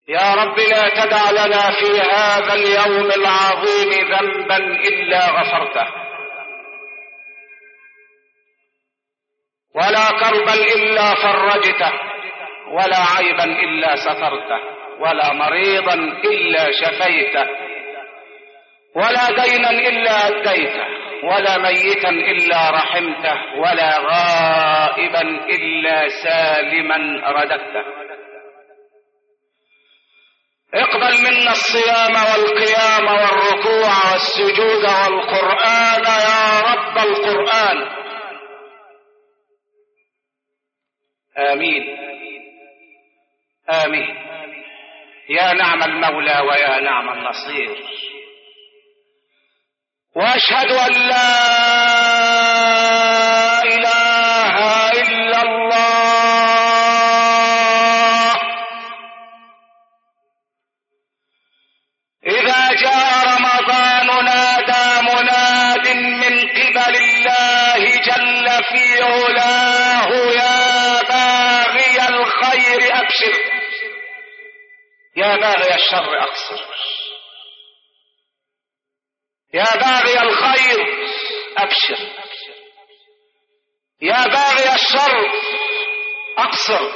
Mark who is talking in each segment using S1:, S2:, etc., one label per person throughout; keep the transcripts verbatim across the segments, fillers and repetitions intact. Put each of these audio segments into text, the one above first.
S1: يا رب لا تدع لنا في هذا اليوم العظيم ذنبا إلا غفرته، ولا كربا إلا فرجته، ولا عيبا إلا سترته، ولا مريضا إلا شفيته، ولا دينا إلا أديته، ولا ميتا إلا رحمته، ولا غائبا إلا سالما رددته. اقبل منا الصيام والقيام والركوع والسجود والقرآن يا رب القرآن، آمين آمين. يا نعم المولى ويا نعم النصير. وأشهد أن لا إله إلا الله. إذا جاء رمضان نادى مناد من قبل الله جل في علاه يا باغي الخير أبشر، يا باغي الشر أقصر، يا باغي الخير أبشر، يا باغي الشر أقصر.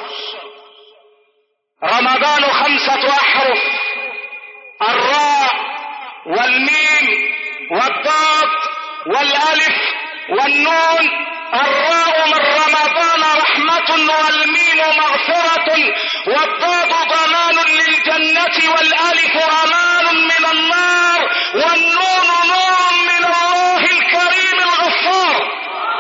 S1: رمضان خمسة أحرف، الراء والميم والضاد والألف والنون. الراء من رمضان رحمة، والميم مغفرة، والضاد ضمان للجنة، والألف أمان من النار، والنون نور من الله الكريم الغفار.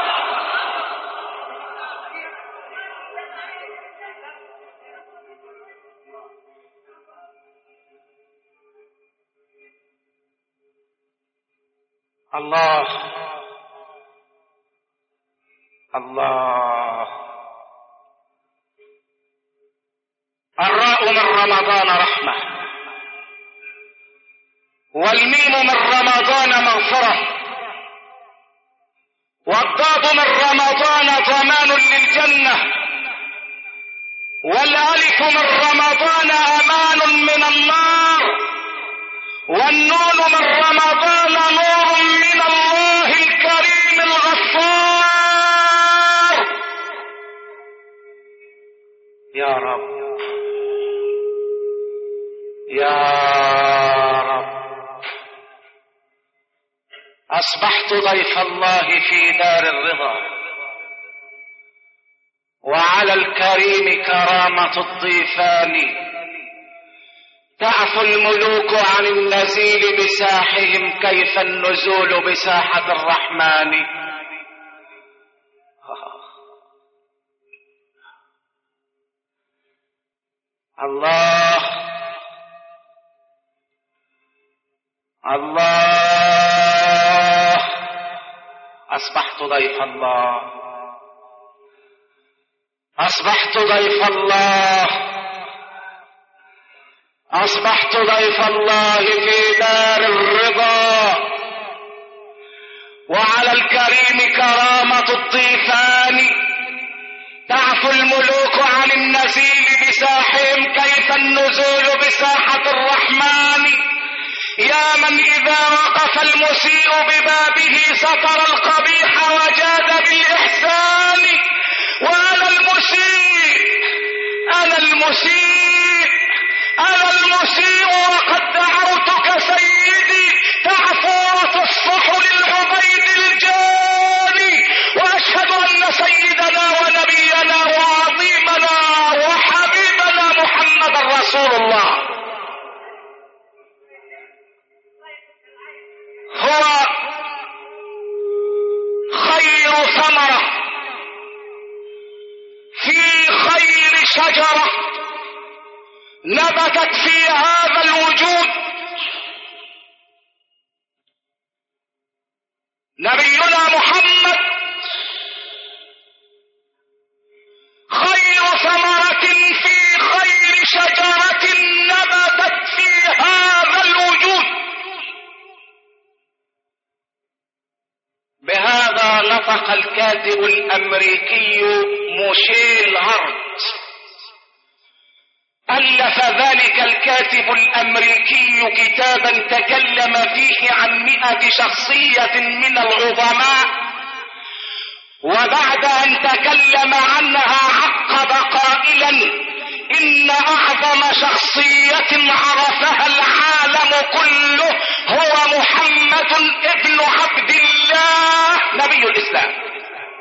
S1: الله الله. الراء من رمضان رحمة، والميم من رمضان مغفرة، والضاد من رمضان ضمان للجنة، والألف من رمضان أمان من النار، والنون من رمضان نور من الله الكريم الغفار. يا رب يا رب، أصبحت ضيف الله في دار الرضا، وعلى الكريم كرامة الضيفان، تعفو الملوك عن النزيل بساحهم كيف النزول بساحة الرحمن. الله الله. أصبحت ضيف الله، أصبحت ضيف الله، أصبحت ضيف الله في دار الرضا، وعلى الكريم كرامة الضيفان، تعفو الملوك عن النزيل بساحهم كيف النزول بساحة الرحمن. يا من إذا وقف المسيء ببابه سطر القبيح وجاد بالإحسان. وأنا المسيء أنا المسيء أنا المسيء وقد دعوتك سيدي تعفو وتصفح للعبيد الجاني. وأشهد أن سيدنا ونبينا وعظيمنا وحبيبنا محمد رسول الله هو خير ثمرة في خير شجرة نبتت في هذا الوجود. نبينا محمد خير ثمرة في خير شجرة نبتت في هذا الوجود. بهذا نطق الكاتب الأمريكي موشيل هارت، ألف ألف ذلك الكاتب الأمريكي كتابا تكلم فيه عن مئة شخصية من العظماء، وبعد أن تكلم عنها عقب قائلا: إن أعظم شخصية عرفها العالم كله هو محمد ابن عبد الله نبي الإسلام.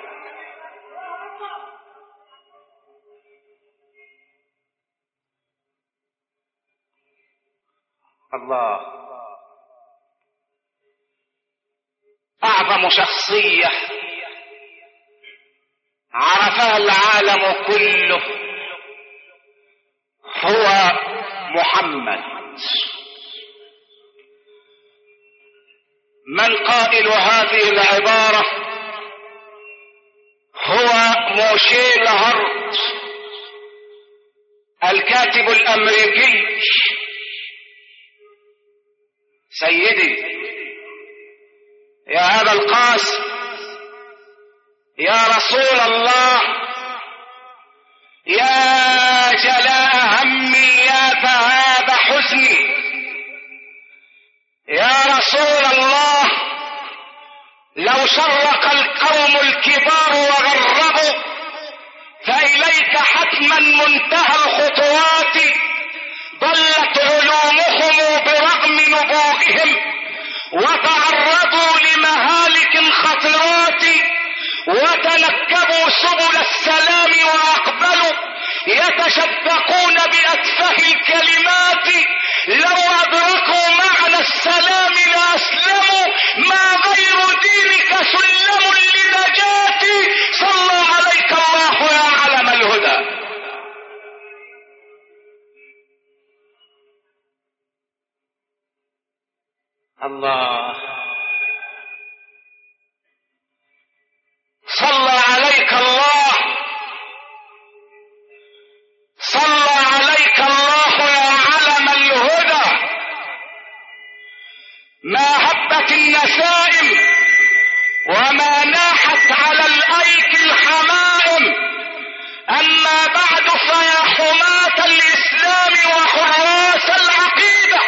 S1: الله، أعظم شخصية عرفها العالم كله هو محمد. من قائل هذه العبارة؟ هو موشيل هارت الكاتب الأمريكي. سيدي يا أبا القاسم، يا رسول الله، يا جلاء همي، يا ذهاب حزني، يا رسول الله، لو شرق القوم الكبار وغربوا فإليك حتما منتهى الخطوات، ضلت علومهم برغم نبوغهم وتعرضوا لمهالك خطرات، وتنكبوا سبل السلام وأقبلوا يتشدقون بأتفه الكلمات. لو أدركوا معنى السلام لأسلموا، ما غير دينك سلم لنجاتي. صلى عليك الله يا علم الهدى. الله، صلى عليك الله، صلى عليك الله يا علم الهدى. ما هبت النسائم وما ناحت على الأيك الحمائم، أما بعد فيا حماة الإسلام وحراس العقيدة،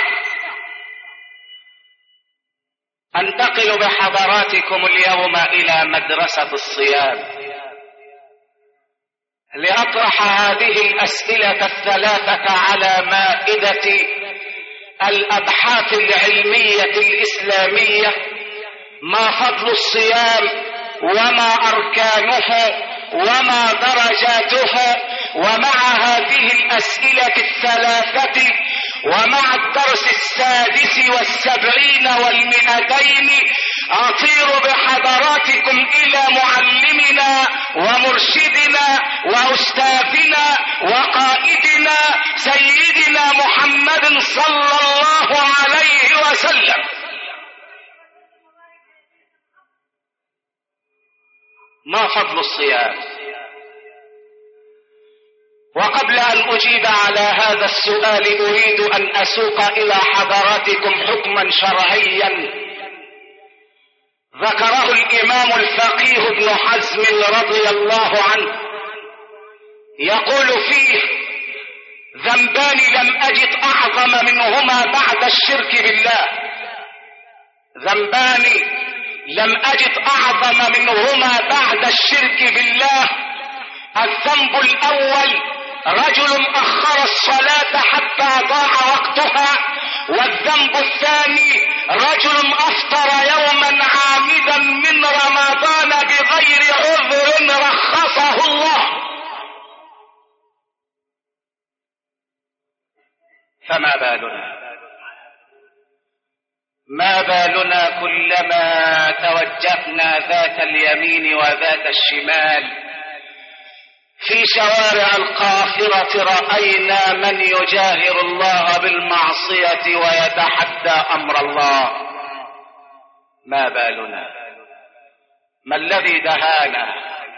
S1: أنتقل بحضراتكم اليوم إلى مدرسة الصيام لأطرح هذه الأسئلة الثلاثة على مائدة الأبحاث العلمية الإسلامية: ما فضل الصيام، وما أركانه، وما درجاته. ومع هذه الأسئلة الثلاثة ومع الدرس السادس والسبعين والمئتين أطير بحضراتكم إلى معلمنا ومرشدنا وأستاذنا وقائدنا سيدنا محمد صلى الله عليه وسلم. ما فضل الصيام؟ وقبل أن أجيب على هذا السؤال أريد أن أسوق إلى حضراتكم حكما شرعيا ذكره الإمام الفقيه ابن حزم رضي الله عنه، يقول فيه: ذنبان لم أجد أعظم منهما بعد الشرك بالله. ذنبان لم أجد أعظم منهما بعد الشرك بالله. الذنب الأول: رجل أخر الصلاة حتى ضاع وقتها. والذنب الثاني: رجل أفطر يوما عامدا من رمضان بغير عذر رخصه الله. فما بالنا ما بالنا كلما توجهنا ذات اليمين وذات الشمال في شوارع القاهرة رأينا من يجاهر الله بالمعصية ويتحدى أمر الله. ما بالنا؟ ما الذي دهانا؟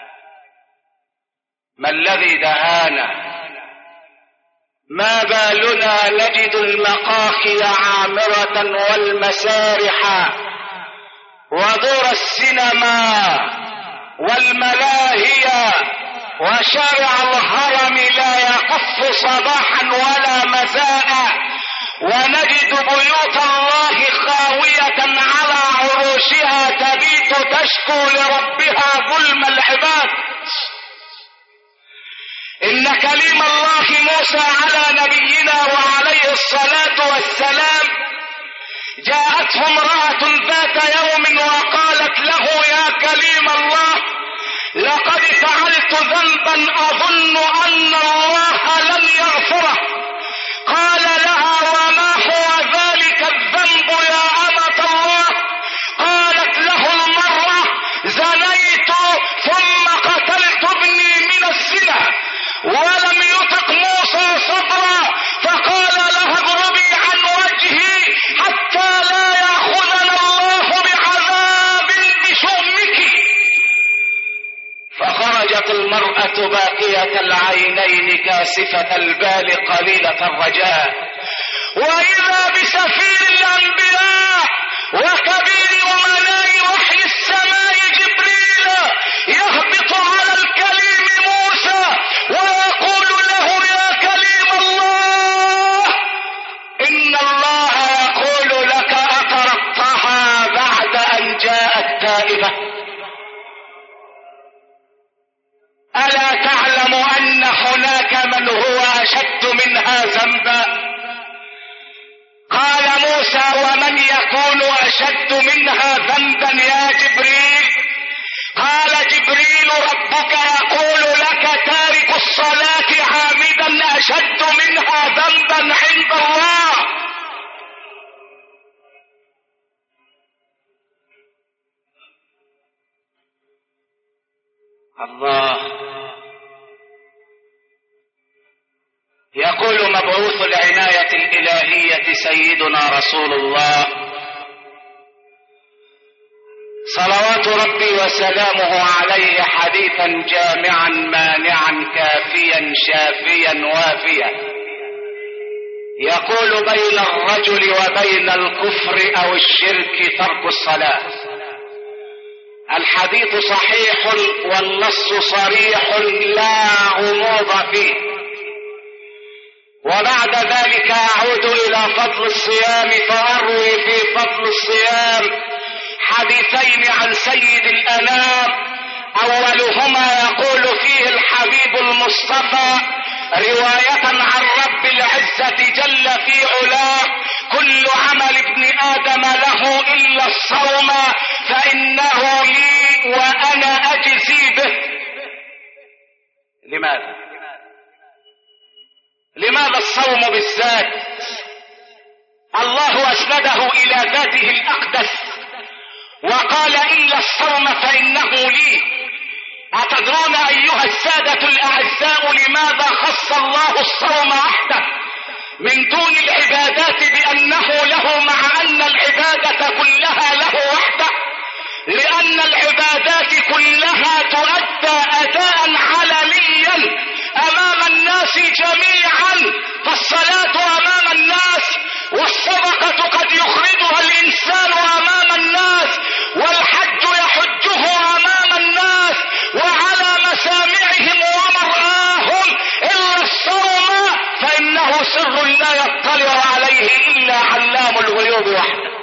S1: ما الذي دهانا؟ ما بالنا نجد المقاهي عامرة والمسارح ودور السينما والملاهي وشارع الهرم لا يقف تصف صباحا ولا مساء، ونجد بيوت الله خاوية على عروشها تبيت تشكو لربها ظلم العباد. إن كليم الله موسى على نبينا وعليه الصلاة والسلام جاءته امرأة ذات يوم وقالت له: يا كليم الله، لقد فعلت ذنبا أظن أن الله لن يغفره. قال لها: وما هو ذلك الذنب يا أمة الله؟ قالت له المرة: زنيت ثم قتلت ابني من الزنا. ولم يطق موسى صبرا، فقال لها: اضربي عن وجهي حتى لا يأخذنا الله بعذاب بشؤمك. فخرجت المرأة باكية العينين كاسفة البال قليلة الرجاء، وإذا بسفير الأنبياء وكبير أمناء وحي السماء جبريل يهبط على الكليم موسى ويقول له: يا كليم الله، إن الله يقول لك: أطرقتها بعد أن جاءت تائبة؟ ألا تعلم أن هناك من هو أشد منها ذنبا؟ قال موسى: ومن يكون أشد منها ذنبا يا جبريل؟ قال جبريل: ربك يقول لك: تارك الصلاة عامدا أشد منها ذنبا عند الله. الله يقول مبعوث العناية الإلهية سيدنا رسول الله صلوات ربي وسلامه عليه حديثا جامعا مانعا كافيا شافيا وافيا، يقول: بين الرجل وبين الكفر أو الشرك ترك الصلاة. الحديث صحيح والنص صريح لا غموض فيه. وبعد ذلك أعود إلى فضل الصيام فأروي في فضل الصيام حديثين عن سيد الأنام. أولهما يقول فيه الحبيب المصطفى رواية عن رب العزة جل في علاه: كل عمل ابن آدم له إلا الصوم فإنه لي وأنا أجزي به. لماذا؟ لماذا الصوم بالذات؟ الله أسنده إلى ذاته الأقدس وقال: إلا الصوم فإنه لي. أتدرون أيها السادة الأعزاء لماذا خص الله الصوم وحده من دون العبادات بأنه له، مع أن العبادة كلها له وحده؟ لأن العبادات كلها تؤدى أداء علنيا أمام الناس جميعا، فالصلاة أمام الناس، والصدقة قد يخرجها الإنسان أمام الناس، والحج يحجه أمام الناس وعلى مسامعهم ومرآهم، إلا الصوم فإنه سر لا يطلع عليه إلا علام الغيوب وحده.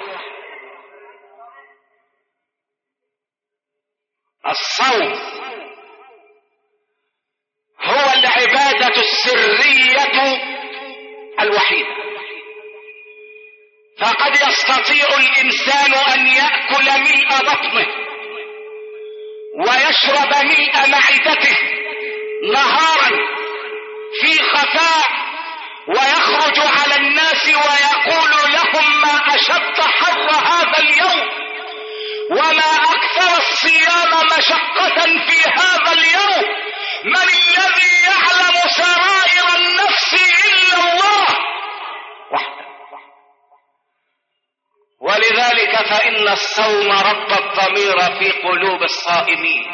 S1: الصوم هو العبادة السرية الوحيدة، فقد يستطيع الإنسان أن يأكل ملء بطنه ويشرب ملء معدته نهارا في خفاء، ويخرج على الناس ويقول لهم: ما أشد حر هذا اليوم، وما أكثر الصيام مشقة في هذا اليوم، من الذي يعلم سرائر النفس إلا الله وحده. ولذلك فإن الصوم رب الضمير في قلوب الصائمين.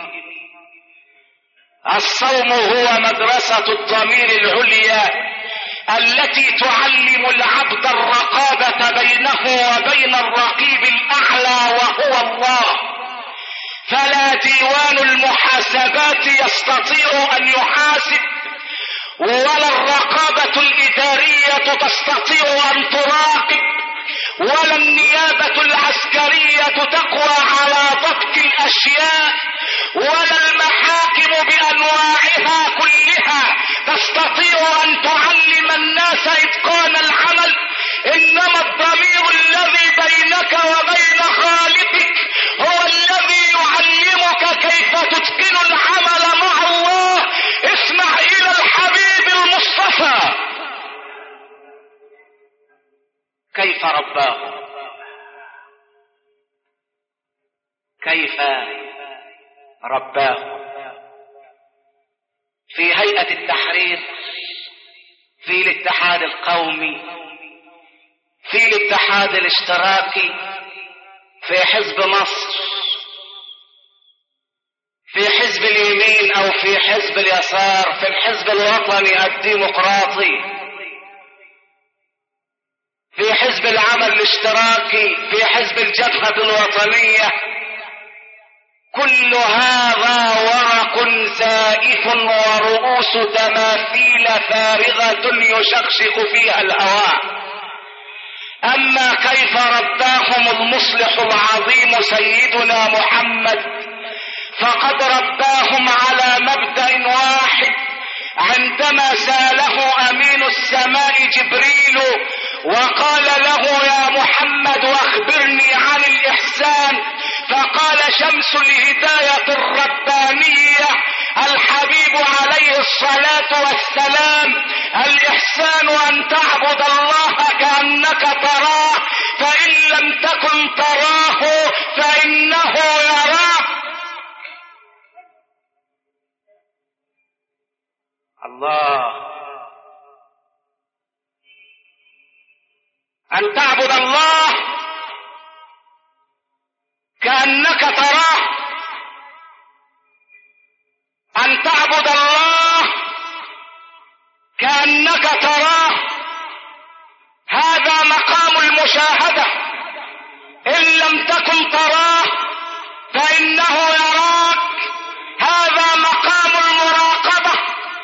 S1: الصوم هو مدرسة الضمير العليا التي تعلم العبد الرقابة بينه وبين الرقيب الأعلى وهو الله. فلا ديوان المحاسبات يستطيع أن يحاسب، ولا الرقيب تستطيع أن تراقب، ولا النيابة العسكرية تقوى على ضبط الأشياء، ولا المحاكم بأنواعها كلها تستطيع أن تعلم الناس إتقان العمل. إنما الضمير الذي بينك وبين خالقك هو الذي يعلمك كيف تتقن العمل مع الله. اسمع إلى الحبيب المصطفى كيف رباه، كيف رباه في هيئة التحرير، في الاتحاد القومي، في الاتحاد الاشتراكي، في حزب مصر، في حزب اليمين او في حزب اليسار، في الحزب الوطني الديمقراطي، في حزب العمل الاشتراكي، في حزب الجبهة الوطنية. كل هذا ورق زائف ورؤوس تماثيل فارغة يشخشخ فيها الهواء. أما كيف رباهم المصلح العظيم سيدنا محمد، فقد رباهم على مبدأ واحد. عندما سأله أمين السماء جبريل وقال له يا محمد واخبرني عن الإحسان، فقال شمس الهداية الربانية الحبيب عليه الصلاة والسلام: الإحسان أن تعبد الله كأنك تراه، فإن لم تكن تراه فإنه يراك. الله، أن تعبد الله كأنك تراه، أن تعبد الله كأنك تراه. هذا مقام المشاهدة. إن لم تكن تراه فإنه يراك. هذا مقام المراقبة.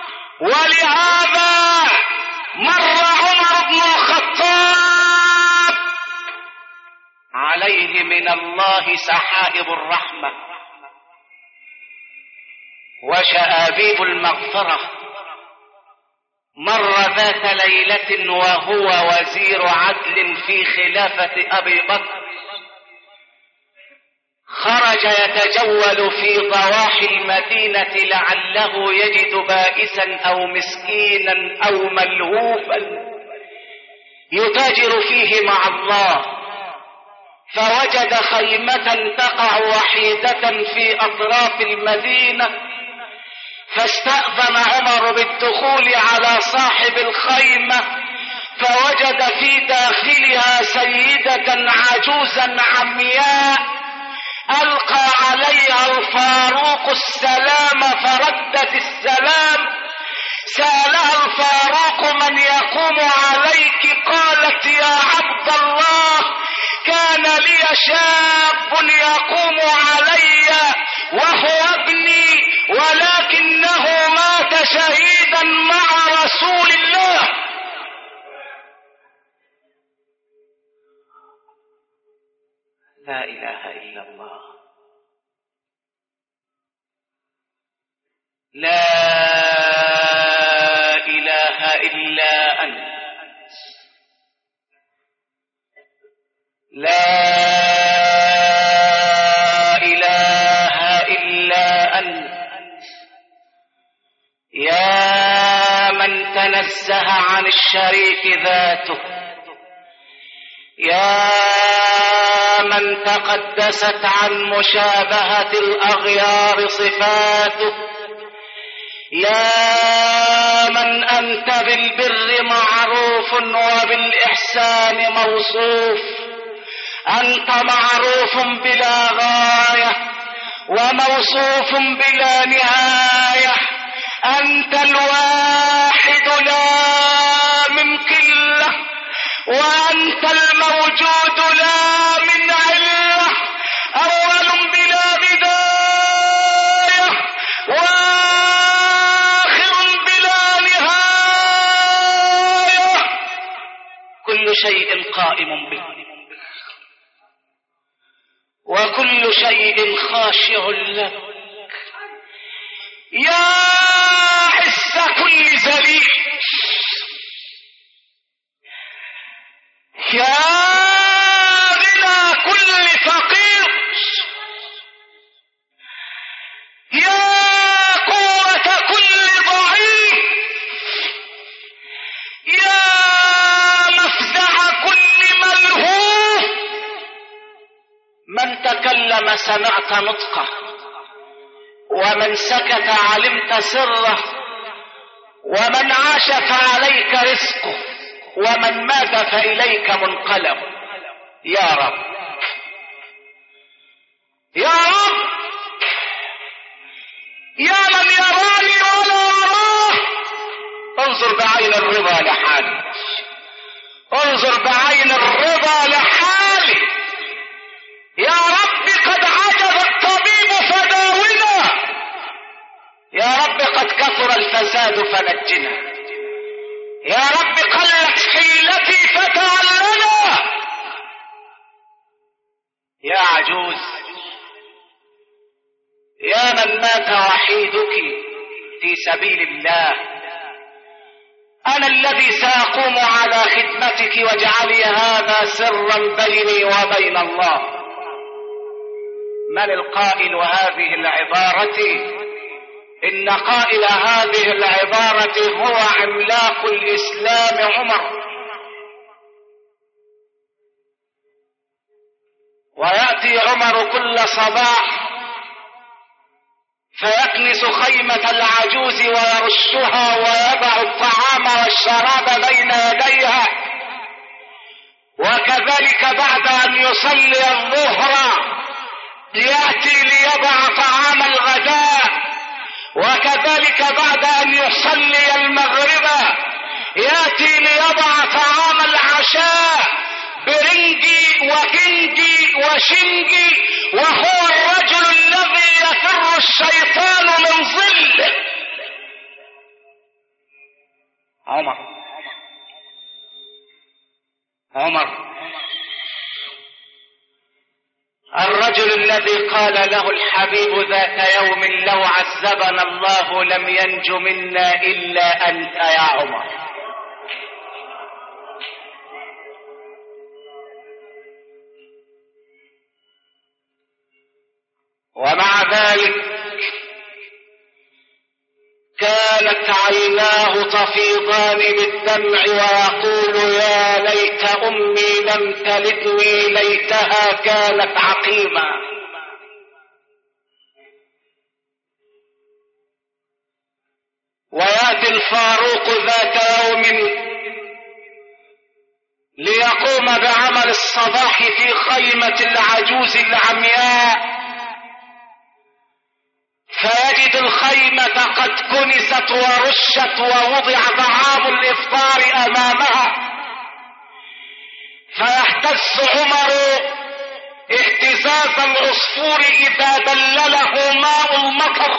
S1: ولهذا مر عمر بن الخطاب عليه من الله سحائب الرحمة وشآبيب المغفرة. مر ذات ليلة وهو وزير عدل في خلافة أبي بكر، خرج يتجول في ضواحي المدينة لعله يجد بائسا أو مسكينا أو ملهوفا يتاجر فيه مع الله، فوجد خيمة تقع وحيدة في أطراف المدينة، فاستأذن عمر بالدخول على صاحب الخيمة، فوجد في داخلها سيدة عجوزا عمياء. ألقى عليها الفاروق السلام فردت السلام. سألها الفاروق: من يقوم عليك؟ قالت: يا عبد الله، كان لي شاب يقوم علي وهو ابني، ولكنه مات شهيدا مع رسول الله. لا إله إلا الله، لا إله إلا أنت، لا إله إلا أنت، يا من تنزه عن الشريك ذاته، يا من تقدست عن مشابهة الأغيار صفاته، يا من أنت بالبر معروف وبالإحسان موصوف. أنت معروف بلا غاية وموصوف بلا نهاية. أنت الواحد لا من قلة، وأنت الموجود لا من علة، أول بلا بداية وآخر بلا نهاية. وكل شيء قائم به، وكل شيء خاشع لك. يا عز كل ذليل، يا غنى كل فقير، يا قوة كل ضعيف، يا مفزع كل ملهوف. من تكلم سمعت نطقه، ومن سكت علمت سره، ومن عاش فعليك رزقه، ومن مات فإليك منقلب. يا رب يا رب، يا من يراني ولا أراه، انظر بعين الرضا لحالي، انظر بعين الرضا لحالي. يا رب قد عجز الطبيب فداونا، يا رب قد كثر الفساد فنجنا، يا رب قلت حيلتي فتعلنا. يا عجوز، يا من مات وحيدك في سبيل الله، أنا الذي سأقوم على خدمتك، واجعلي هذا سرا بيني وبين الله. من القائل هذه العبارة؟ إن قائل هذه العبارة هو عملاق الإسلام عمر. ويأتي عمر كل صباح فيكنس خيمة العجوز ويرشها ويضع الطعام والشراب بين يديها، وكذلك بعد أن يصلي الظهر يأتي ليضع طعام الغداء، وكذلك بعد أن يصلي المغرب يأتي ليضع طعام العشاء، برنجي وكنجي وشنجي، وهو الرجل الذي يفر الشيطان من ظله. عمر عمر الرجل الذي قال له الحبيب ذات يوم: لو عذبنا الله لم ينج منا إلا أنت يا عمر. ومع ذلك كانت عيناه تفيضان بالدمع ويقول: يا ليت أمي لم تلدني، ليتها كانت عقيما. ويأتي الفاروق ذات يوم ليقوم بعمل الصباح في خيمة العجوز العمياء، فيجد الخيمة قد كنست ورشت ووضع طعام الإفطار أمامها، فيهتز عمر اهتزاز العصفور إذا دلله ماء المطر،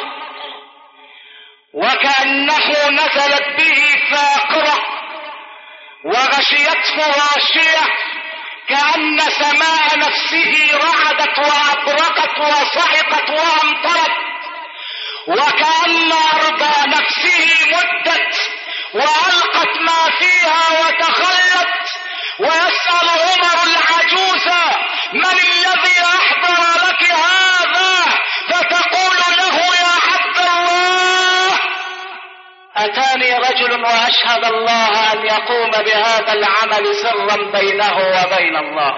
S1: وكأنه نزلت به فاقرة وغشيته غاشية، كأن سماء نفسه رعدت وأبرقت وصعقت وأمطرت، وكأن أرض نفسه مدت وألقت ما فيها وتخلت. ويسأل عمر العجوز: من الذي أحضر لك هذا؟ فتقول له: يا عبد الله، أتاني رجل وأشهد الله أن يقوم بهذا العمل سرا بينه وبين الله.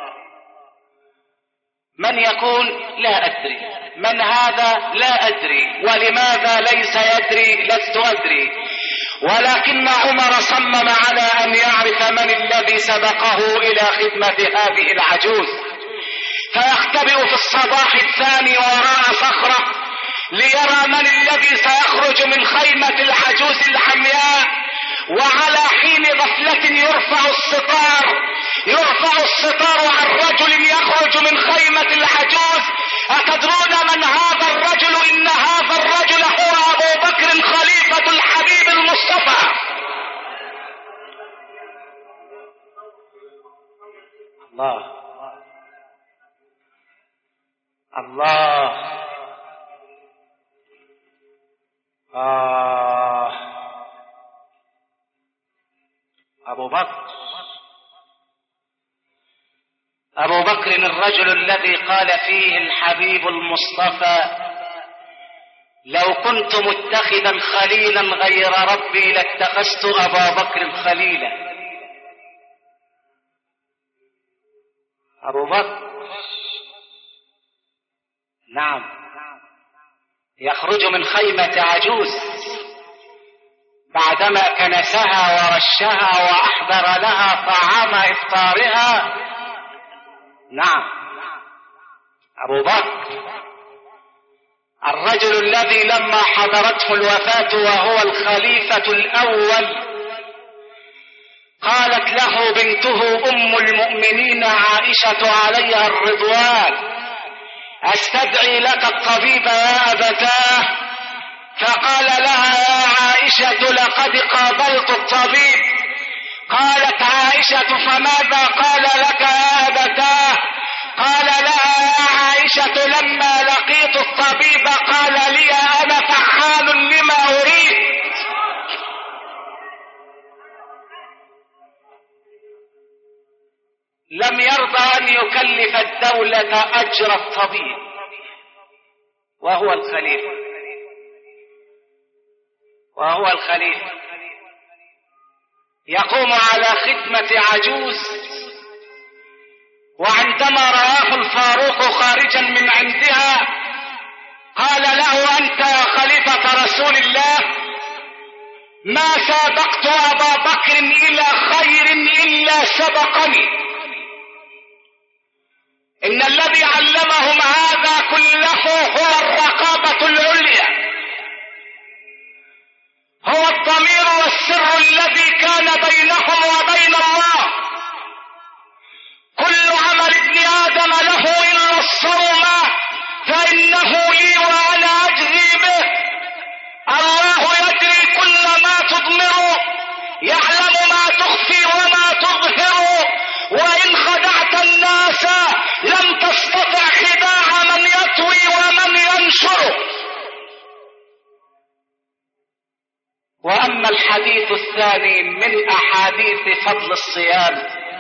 S1: من يكون؟ لا أدري. من هذا؟ لا أدري. ولماذا ليس يدري؟ لست أدري. ولكن عمر صمم على أن يعرف من الذي سبقه إلى خدمة هذه العجوز، فيختبئ في الصباح الثاني وراء صخرة ليرى من الذي سيخرج من خيمة العجوز الحمياء. وعلى حين غفلة يرفع الستار يرفع الستار عن رجل يخرج من خيمة العجوز. أتدرون من هذا الرجل؟ إن هذا الرجل هو أبو بكر خليفة الحبيب المصطفى. الله الله. آه أبو بكر أبو بكر الرجل الذي قال فيه الحبيب المصطفى: لو كنت متخذا خليلا غير ربي لاتخذت أبا بكر خليلا. أبو بكر نعم يخرج من خيمة عجوز بعدما كنسها ورشها وأحضر لها طعام إفطارها. نعم أبو بكر الرجل الذي لما حضرته الوفاة وهو الخليفة الأول قالت له بنته أم المؤمنين عائشة عليها الرضوان: أستدعي لك الطبيب يا أبتاه؟ فقال لها: يا عائشة لقد قابلت الطبيب. قالت عائشة: فماذا قال لك يا أبتاه؟ قال لها: يا عائشة لما لقيت الطبيب قال لي: أنا فعال لما أريد. لم يرضى أن يكلف الدولة أجر الطبيب وهو الخليفة وهو الخليفة يقوم على خدمة عجوز. وعندما رآه الفاروق خارجا من عندها قال له: أنت يا خليفة رسول الله ما سابقت أبا بكر إلى خير إلا سبقني. إن الذي علمهم هذا كله هو الرقابة العليا، هو الضمير والسر الذي كان بينهم وبين الله. كل عمل ابن آدم له إلا الصوم فإنه لي وأنا أجزي به. الله يدري كل ما تضمر، يعلم ما تخفي وما تظهر. وإن خدعت الناس لم تستطع خداع من يطوي ومن ينشر. وأما الحديث الثاني من أحاديث فضل الصيام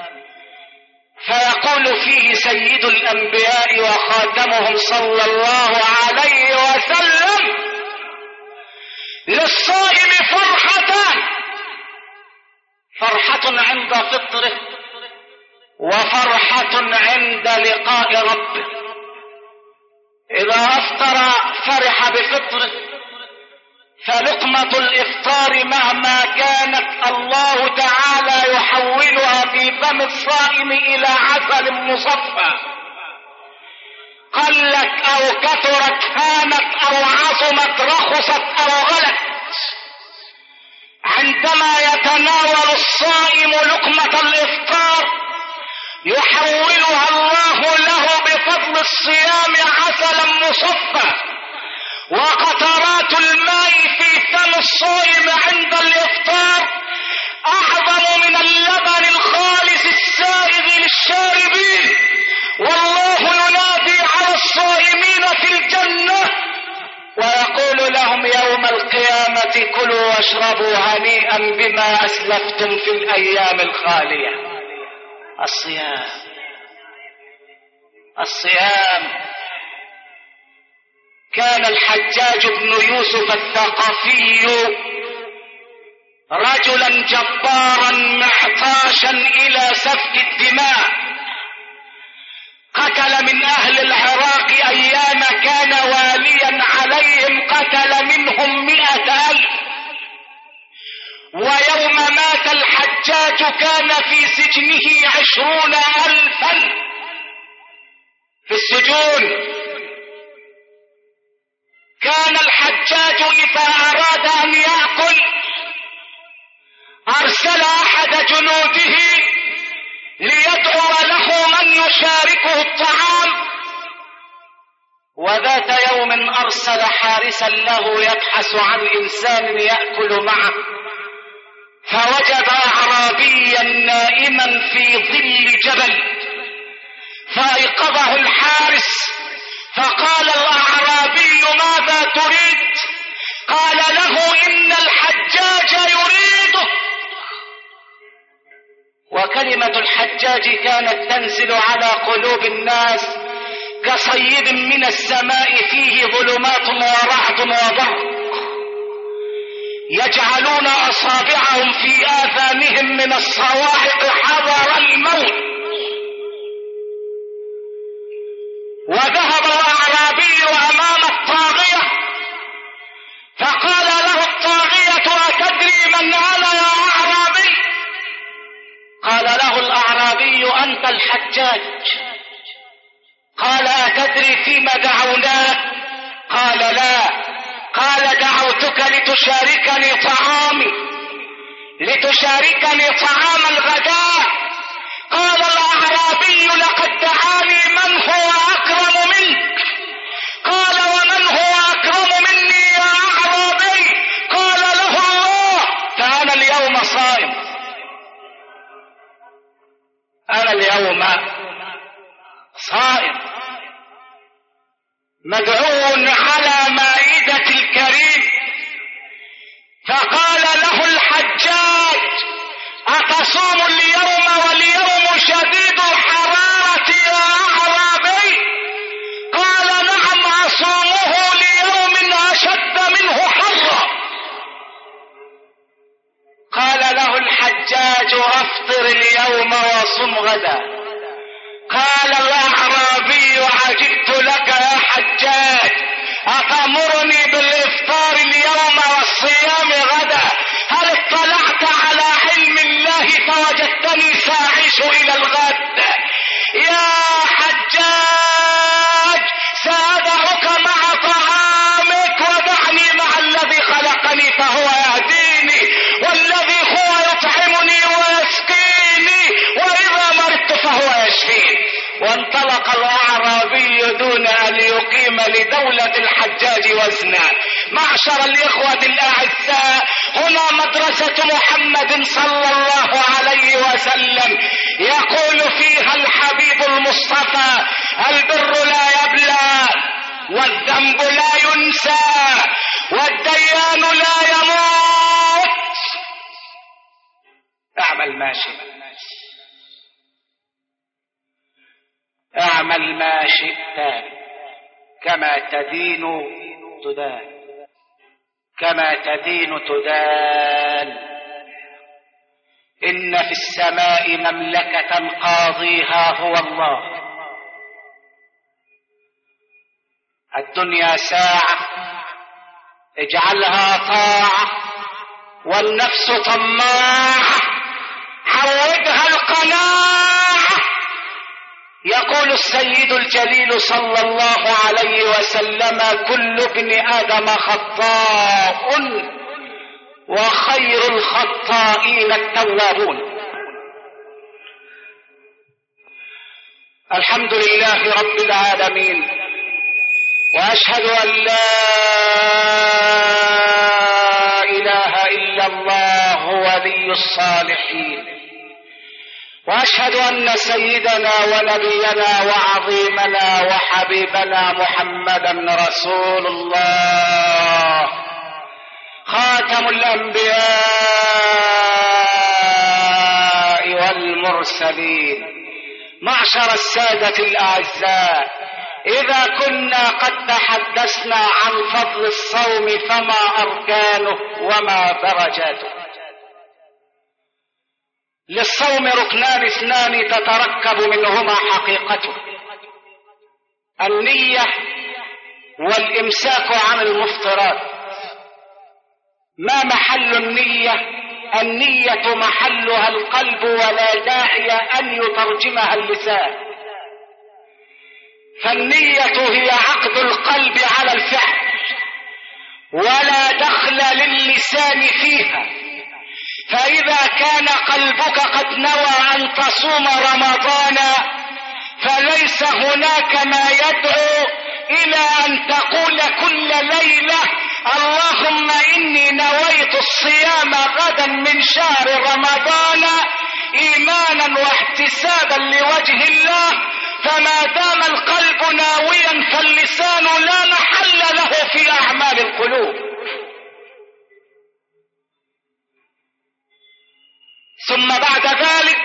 S1: فيقول فيه سيد الأنبياء وخاتمهم صلى الله عليه وسلم: للصائم فرحتان: فرحة عند فطره وفرحة عند لقاء ربه. إذا أفطر فرح بفطره، فلقمة الإفطار مهما كانت الله تعالى يحولها في فم الصائم إلى عسل مصفى، قلت أو كثرت، هانت أو عظمت، رخصت أو غلت. عندما يتناول الصائم لقمة الإفطار يحولها الله له بفضل الصيام عسلا مصفى. وقطرات الماء في فم الصائم عند الإفطار أعظم من اللبن الخالص السائغ للشاربين. والله ينادي على الصائمين في الجنة ويقول لهم يوم القيامة: كلوا واشربوا هنيئا بما أسلفتم في الأيام الخالية. الصيام الصيام كان الحجاج بن يوسف الثقفي رجلا جبارا معطاشا إلى سفك الدماء، قتل من أهل العراق أيام كان واليا عليهم، قتل منهم مئة ألف. ويوم مات الحجاج كان في سجنه عشرون ألفا في السجون. كان الحجاج إذا أراد أن يأكل أرسل أحد جنوده ليدعو له من يشاركه الطعام. وذات يوم أرسل حارسا له يبحث عن إنسان يأكل معه، فوجد أعرابيا نائما في ظل جبل فأيقظه الحارس فقال الأعرابي ماذا تريد؟ قال له إن الحجاج يريده. وكلمة الحجاج كانت تنزل على قلوب الناس كصيد من السماء فيه ظلمات ورعد وبرق، يجعلون أصابعهم في آذانهم من الصواعق حذر الموت. وذهب الأعرابي أمام الطاغية فقال له الطاغية أتدري من أنا يا أعرابي؟ قال له الأعرابي أنت الحجاج. قال أتدري فيما دعوناك؟ قال لا. قال دعوتك لتشاركني طعامي، لتشاركني طعام الغداء. قال الأعرابي لقد دعاني من هو أكرم منك. قال ومن هو أكرم مني يا أعرابي؟ قال له الله. فأنا اليوم صائم، أنا اليوم صائم مدعو على مائدة الكريم. فقال له الحجاج أتصوم اليوم واليوم شديد الحرارة يا أعرابي؟ قال نعم أصومه ليوم أشد منه حرا. قال له الحجاج أفطر اليوم وصم غدا. قال الأعرابي عجبت لك يا حجاج، أتأمرني بالإفطار اليوم والصيام غدا؟ هل اطلعت على علم الله فوجدتني ساعش إلى الغد؟ يا حجاج سأدعك مع طعامك ودعني مع الذي خلقني فهو يهديني والذي هو يطعمني ويسقيني وإذا مرضت فهو يشفيني. وانطلق الأعرابي دون أن يقيم لدولة الحجاج وزنا. معشر الإخوة الأعزاء، هنا مدرسة محمد صلى الله عليه وسلم يقول فيها الحبيب المصطفى البر لا يبلى والذنب لا ينسى والديان لا يموت. اعمل ما شئت، اعمل ما شئت كما تدين تدان، كما تدين تدان. إن في السماء مملكة قاضيها هو الله. الدنيا ساعة اجعلها طاعة، والنفس طماعة عودها القناعة. يقول السيد الجليل صلى الله عليه وسلم كل ابن آدم خطاء وخير الخطائين التوابون. الحمد لله رب العالمين، وأشهد أن لا إله إلا الله ولي الصالحين، وأشهد أن سيدنا ونبينا وعظيمنا وحبيبنا محمدا رسول الله خاتم الأنبياء والمرسلين. معشر السادة الأعزاء، إذا كنا قد تحدثنا عن فضل الصوم فما أركانه وما درجاته؟ للصوم ركنان اثنان تتركب منهما حقيقته: النية والإمساك عن المفطرات. ما محل النية؟ النية محلها القلب ولا داعي أن يترجمها اللسان، فالنية هي عقد القلب على الفعل ولا دخل للسان فيها. فإذا كان قلبك قد نوى أن تصوم رمضان فليس هناك ما يدعو إلى أن تقول كل ليلة اللهم إني نويت الصيام غدا من شهر رمضان إيمانا واحتسابا لوجه الله فما دام القلب ناويا فاللسان لا محل له في أعمال القلوب. ثم بعد ذلك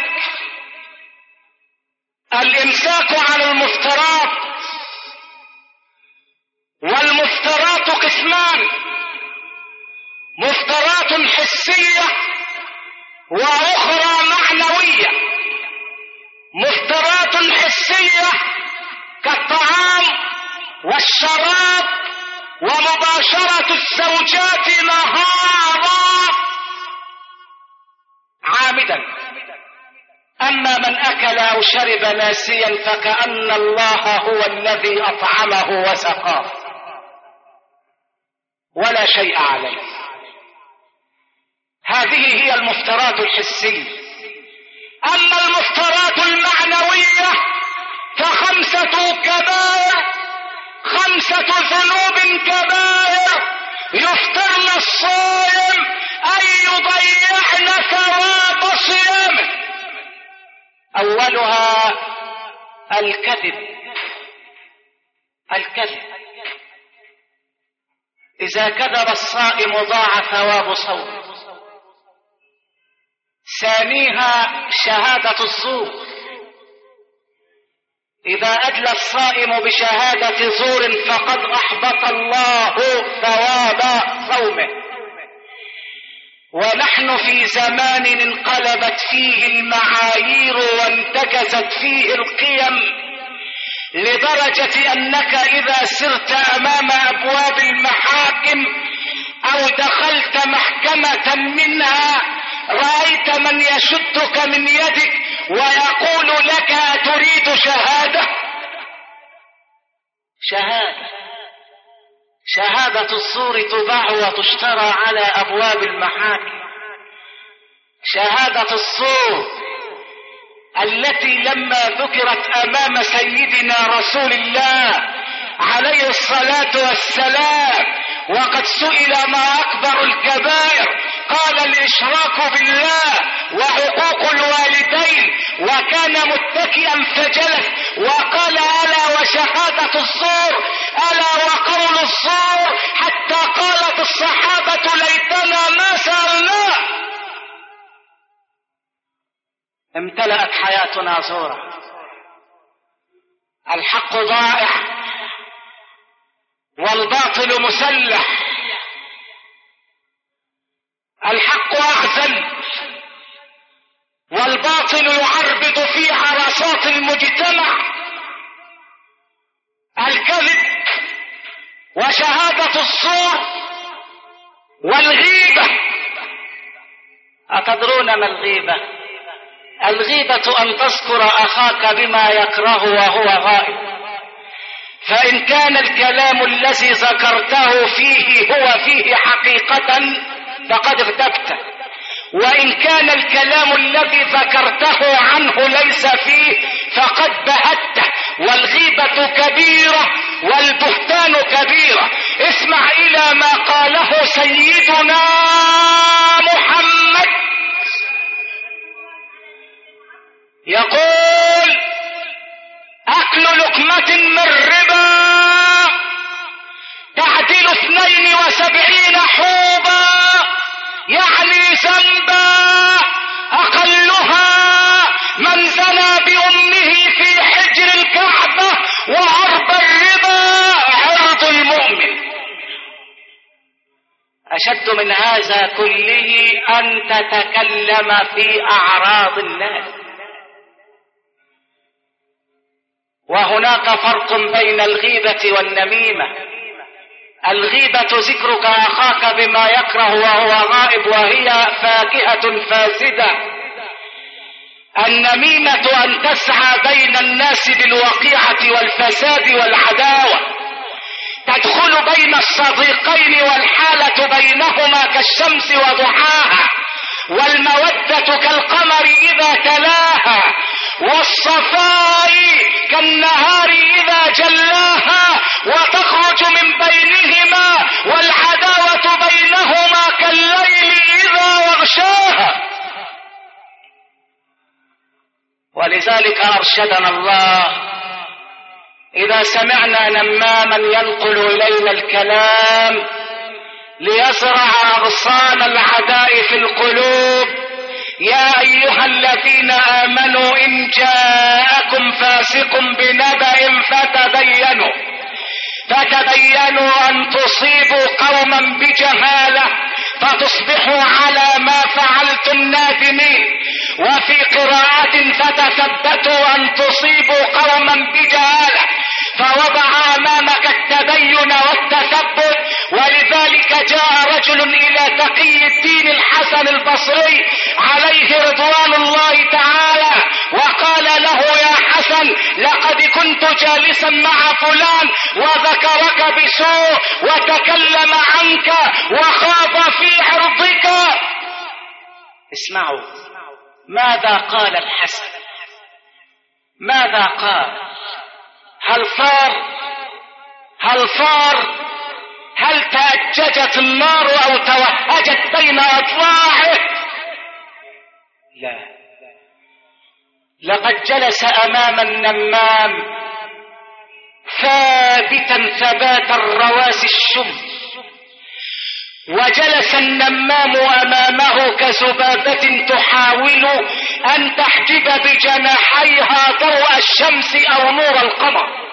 S1: الإمساك عن المفترات، والمفترات قسمان: مفترات حسية وأخرى معنوية. مفترات حسية كالطعام والشراب ومباشرة الزوجات نهارا عامدا. أما من أكل أو شرب ناسيا فكأن الله هو الذي أطعمه وسقاه ولا شيء عليه. هذه هي المفترات الحسية. أما المفترات المعنوية فخمسة كبائر، خمسة ذنوب كبائر يفطرن الصائم أن يضيعن ثواب صيامه. أولها الكذب. الكذب إذا كذب الصائم ضاع ثواب صومه. ثانيها شهادة الزور. إذا أدلى الصائم بشهادة زور فقد أحبط الله ثواب صومه. ونحن في زمان انقلبت فيه المعايير وانتكست فيه القيم، لدرجة أنك إذا سرت أمام أبواب المحاكم أو دخلت محكمة منها رأيت من يشدك من يدك ويقول لك: أتريد شهادة؟ شهادة شهادة الزور تباع وتشترى على أبواب المحاكم. شهادة الزور التي لما ذكرت أمام سيدنا رسول الله عليه الصلاة والسلام وقد سئل ما أكبر الكبائر قال: الإشراك بالله وعقوق الوالدين، وكان متكئا فجلس وقال: ألا وشهادة الزور، ألا وقول الزور، حتى قالت الصحابة: ليتنا ما سألناه. امتلأت حياتنا زورا. الحق ضائع والباطل مسلح. الحق أعزل والباطل يعربد في عرصات المجتمع. الكذب وشهادة الزور والغيبة. أتدرون ما الغيبة؟ الغيبة أن تذكر أخاك بما يكره وهو غائب، فإن كان الكلام الذي ذكرته فيه هو فيه حقيقة فقد اغتبته، وإن كان الكلام الذي ذكرته عنه ليس فيه فقد بهته. والغيبة كبيرة والبهتان كبيرة. اسمع إلى ما قاله سيدنا محمد، يقول: أكل لقمة من ربا تعدل اثنين وسبعين حوبا، يعني ذنبا أقلها من زنى بأمه في حجر الكعبة، وعرض الربا عرض المؤمن. أشد من هذا كله أن تتكلم في أعراض الناس. وهناك فرق بين الغيبة والنميمة. الغيبة ذكرك أخاك بما يكره وهو غائب وهي فاكهة فاسدة. النميمة أن تسعى بين الناس بالوقيعة والفساد والعداوة، تدخل بين الصديقين والحالة بينهما كالشمس وضحاها، والمودة كالقمر إذا تلاها، والصفاء كالنهار إذا جلاها، وتخرج من بينهما والعداوة بينهما كالليل إذا يغشاها. ولذلك أرشدنا الله إذا سمعنا نماما ينقل إلينا الكلام ليزرع أغصان العداء في القلوب، يا أيها الذين آمنوا إن جاءكم فاسق بنبأ فتبينوا فتبينوا أن تصيبوا قوما بجهالة فتصبحوا على ما فعلتم نادمين. وفي قراءة فتثبتوا أن تصيبوا قوما بجهالة، فوضع أمامك التبين والتثبت. ولذلك جاء رجل إلى تقي الدين الحسن البصري عليه رضوان الله تعالى وقال له: يا حسن، لقد كنت جالسا مع فلان وذكرك بسوء وتكلم عنك وخاض في عرضك. اسمعوا ماذا قال الحسن، ماذا قال؟ هل صار هل صار هل تأججت النار أو توهجت بين أضلاعه؟ لا، لقد جلس أمام النمام ثابتا ثبات الرواسي الشم، وجلس النمام أمامه كذبابة تحاول أن تحجب بجناحيها ضوء الشمس أو نور القمر.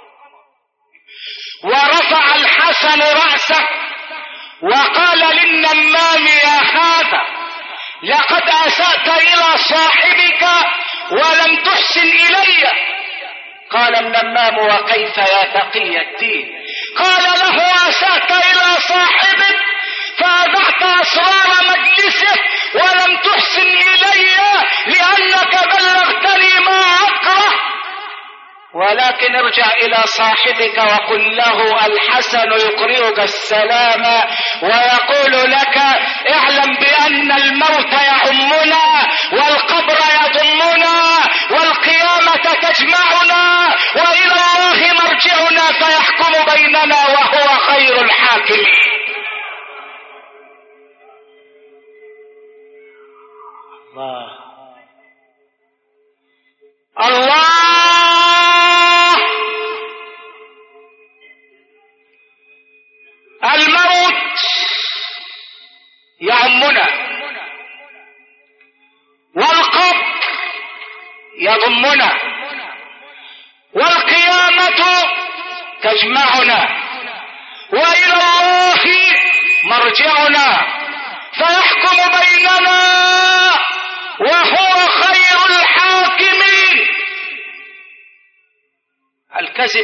S1: ورفع الحسن رأسه وقال للنمام: يا هذا، لقد أسأت إلى صاحبك ولم تحسن إلي. قال النمام: وكيف يا تقي الدين؟ قال له: أسأت إلى صاحبك فأذعت أسرار مجلسه ولم تحسن إلي لأنك بلغتني ما أكره. ولكن ارجع إلى صاحبك وقل له: الحسن يقرئك السلام ويقول لك: اعلم بأن الموت يعمنا والقبر يضمنا والقيامة تجمعنا وإلى الله مرجعنا فيحكم بيننا وهو خير الحاكمين. الله الله الموت يعمنا والقبر يضمنا والقيامة تجمعنا وإلى الله مرجعنا فيحكم بيننا وهو خير الحاكمين. الكذب،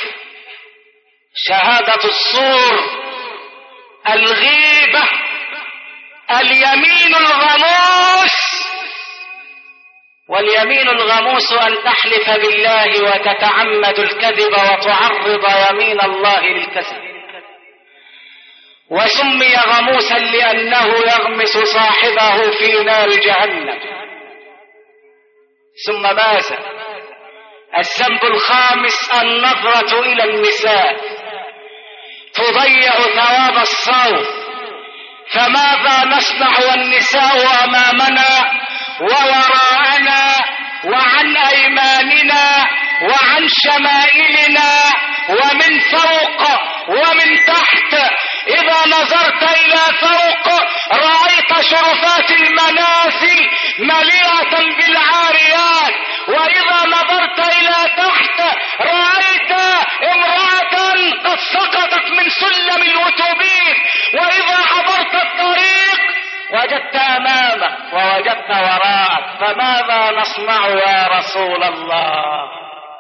S1: شهادة الزور، الغيبة، اليمين الغموس. واليمين الغموس أن تحلف بالله وتتعمد الكذب وتعرض يمين الله للكذب. وسمي غموسا لأنه يغمس صاحبه في نار جهنم. ثم ماذا؟ الذنب الخامس النظرة إلى النساء تضيع ثواب الصوم. فماذا نصنع والنساء أمامنا ووراءنا وعن أيماننا وعن شمائلنا ومن فوق ومن تحت؟ إذا نظرت إلى فوق رأيت شرفات المنازل مليئة بالعاريات، وإذا نظرت إلى تحت رأيت امرأة قد سقطت من سلم الأتوبيس، وإذا عبرت الطريق وجدت أمامك ووجدت وراءك. فماذا نصنع يا رسول الله؟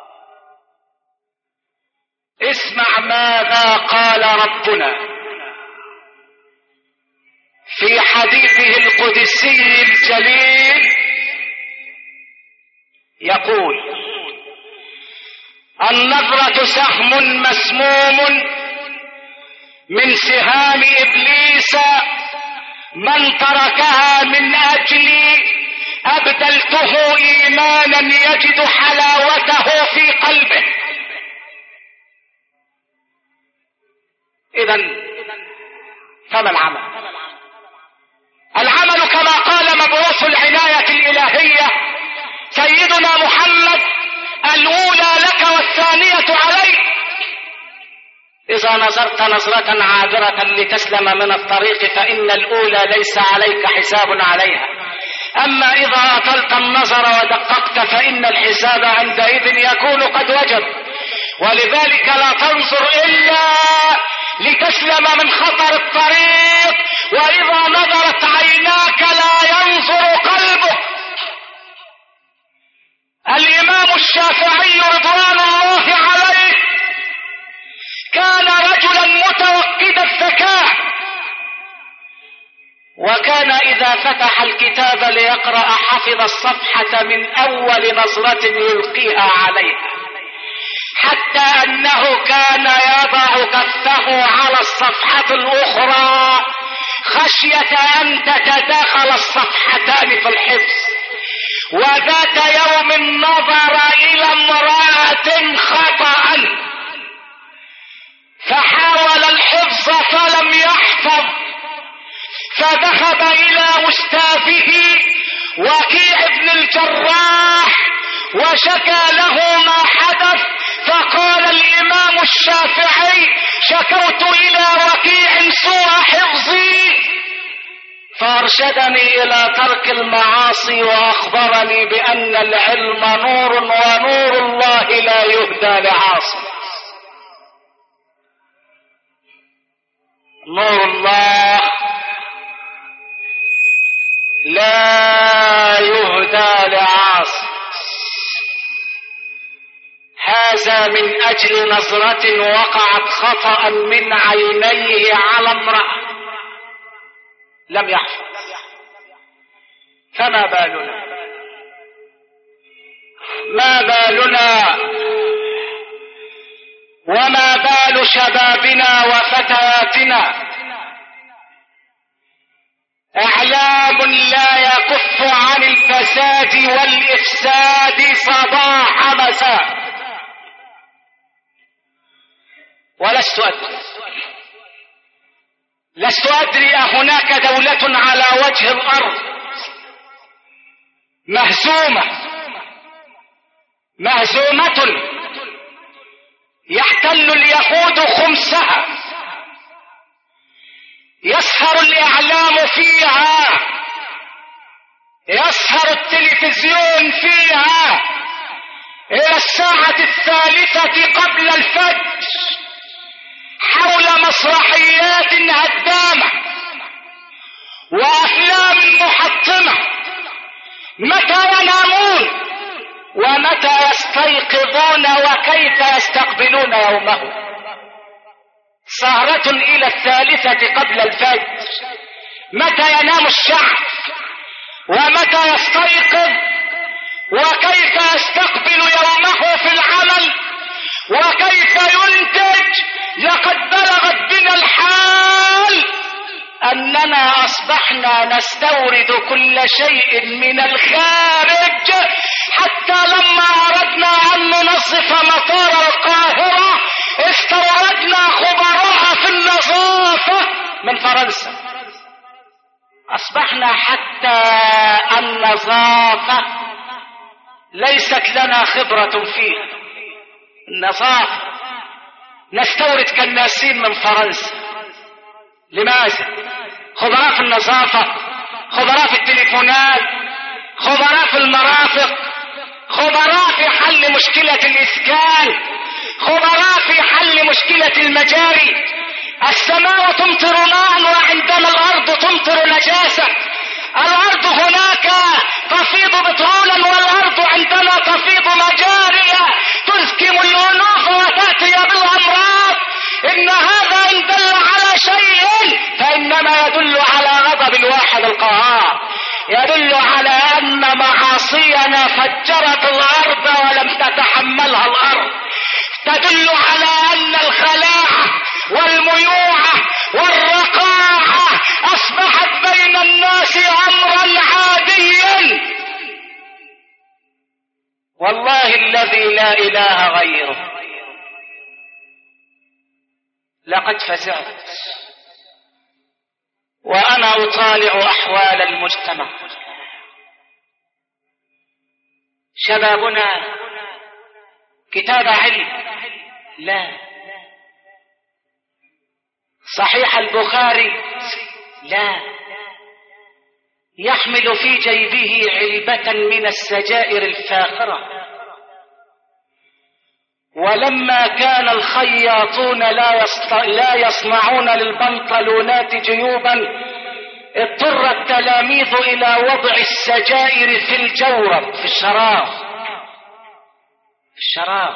S1: اسمع ماذا قال ربنا في حديثه القدسي الجليل، يقول: النظرة سهم مسموم من سهام إبليس، من تركها من أجلي أبدلته إيمانا يجد حلاوته في قلبه. إذن فما العمل؟ العمل كما قال مبعوث العناية الإلهية سيدنا محمد: الأولى لك والثانية الحجة عليك إذا نظرت نظرة عابرة لتسلم من الطريق فإن الأولى ليس عليك حساب عليها، أما إذا أطلت النظر ودققت فإن الحساب عندئذ يكون قد وجب. ولذلك لا تنظر إلا لتسلم من خطر الطريق، وإذا نظرت عيناك لا ينظر قلبك. الإمام الشافعي رضوان الله عليه كان رجلا متوقد الذكاء، وكان إذا فتح الكتاب ليقرأ حفظ الصفحة من أول نظرة يلقيها عليها، حتى أنه كان يضع كفه على الصفحة الأخرى خشية أن تتداخل الصفحتان في الحفظ. وذات يوم نظر إلى امرأة خطأ فحاول الحفظ فلم يحفظ، فذهب إلى أستاذه وكيع بن الجراح وشكى له ما حدث، فقال الإمام الشافعي: شكوت إلى وكيع سوء حفظي فأرشدني إلى ترك المعاصي وأخبرني بأن العلم نور ونور الله لا يهدى لعاصي. نور الله لا يهدى لعاصي. هذا من أجل نظرة وقعت خطأ من عينيه على امرأة لم يحفظ. فما بالنا ما بالنا وما بال شبابنا وفتياتنا؟ اعلام لا يكف عن الفساد والافساد صباح مساء. ولست ادري لست ادري أهناك دولة على وجه الارض مهزومة مهزومة يحتل اليهود خمسها، يسهر الإعلام فيها، يسهر التلفزيون فيها إلى الساعة الثالثة قبل الفجر حول مسرحيات هدامة وأفلام محطمة. متى ينامون ومتى يستيقظون وكيف يستقبلون يومهم؟ سهرة إلى الثالثة قبل الفجر. متى ينام الشعب ومتى يستيقظ وكيف يستقبل يومه في العمل وكيف ينتج؟ لقد بلغت بنا الحال أننا أصبحنا نستورد كل شيء من الخارج، حتى لما أردنا أن ننظف مطار القاهرة استوردنا خبراء في النظافة من فرنسا. أصبحنا حتى النظافة ليست لنا خبرة فيها. النظافة نستورد كناسين من فرنسا. لماذا؟ خبراء في النظافة، خبراء في التليفونات، خبراء في المرافق، خبراء في حل مشكلة الإسكان، خبراء في حل مشكلة المجاري. السماء تمطر ماء وعندما الأرض تمطر نجاسة. الأرض هناك تفيض بترولا والأرض عندما تفيض مجاري تزكم الأنوف وتأتي بالأمراض. إن هذا إن دل على شيء فإنما يدل على غضب الواحد القهار، يدل على أن معاصينا فجرت الأرض ولم تتحملها الأرض، تدل على أن الخلاعة والميوعة والرقاعة أصبحت بين الناس أمرا عاديا. والله الذي لا إله غيره لقد فزعت وأنا أطالع أحوال المجتمع. شبابنا كتاب علم لا. صحيح البخاري؟ لا. يحمل في جيبه علبة من السجائر الفاخرة. ولما كان الخياطون لا, يصط... لا يصنعون للبنطلونات جيوبا، اضطر التلاميذ إلى وضع السجائر في الجورب، في الشراب، في الشراب.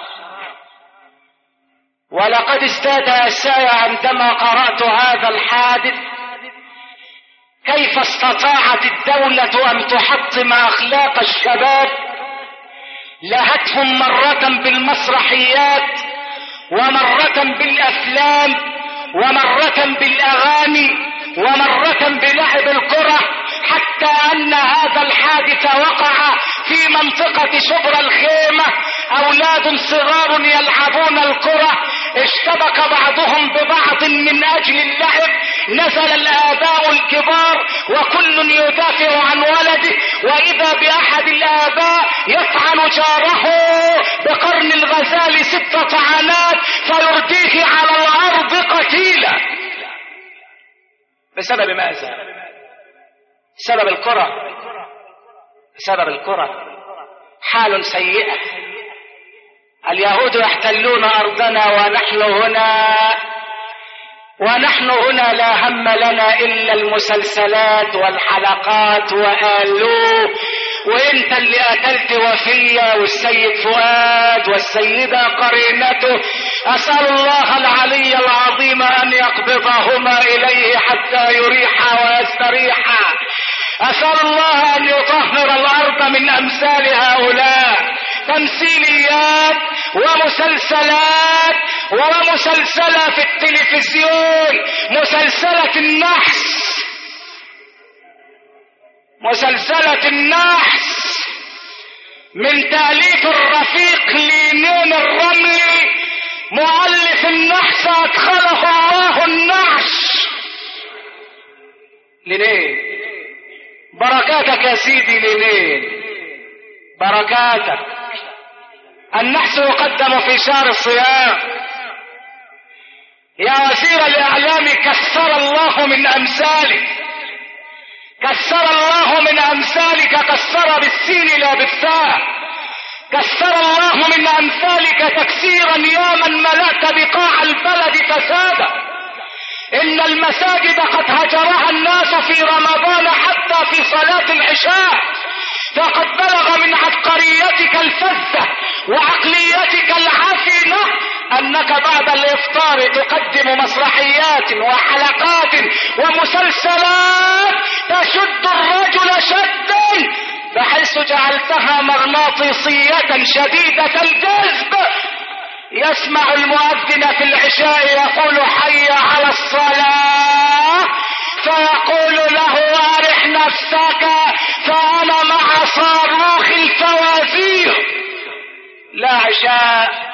S1: ولقد ازداد أساي عندما قرأت هذا الحادث، كيف استطاعت الدولة أن تحطم أخلاق الشباب، لهتهم مرة بالمسرحيات ومرة بالأفلام ومرة بالأغاني ومرة بلعب الكرة، حتى أن هذا الحادث وقع في منطقة شبرا الخيمة. أولاد صغار يلعبون الكرة، اشتبك بعضهم ببعض من أجل اللعب، نزل الآباء الكبار وكل يدافع عن ولده، وإذا بأحد الآباء يطعن جاره بقرن الغزال ست طعنات فيرديه على الأرض قتيلا. بسبب ماذا؟ بسبب الكرة، بسبب الكرة. حال سيئة. اليهود يحتلون أرضنا ونحن هنا ونحن هنا لا هم لنا إلا المسلسلات والحلقات وآلوه، وانت اللي قتلت وفية والسيد فؤاد والسيدة قرينته. أسأل الله العلي العظيم أن يقبضهما إليه حتى يريحا ويستريحا. أسأل الله أن يطهر الأرض من أمثال هؤلاء. تمثيليات ومسلسلات، ومسلسلة في التلفزيون مسلسلة النحس، مسلسلة النحس من تأليف الرفيق لينين الرملي، مؤلف النحس أدخله الله النحش. لينين بركاتك يا سيدي، لينين بركاتك. النحس يقدم في شهر الصيام. يا وزير الإعلام كسر الله من أمثالك، كسر الله من أمثالك، كسر بالسين لا بالثاء. كسر الله من أمثالك تكسيرا يا من ملأت بقاع البلد فسادا. إن المساجد قد هجرها الناس في رمضان حتى في صلاة العشاء، فقد بلغ من عبقريتك الفذة وعقليتك العفنة أنك بعد الإفطار تقدم مسرحيات وحلقات ومسلسلات تشد الرجل شدا، بحيث جعلتها مغناطيسية شديدة الجذب. يسمع المؤذن في العشاء يقول حي على الصلاة، فيقول له أرح نفسك فأنا مع صاروخ الفوازير. لا عشاء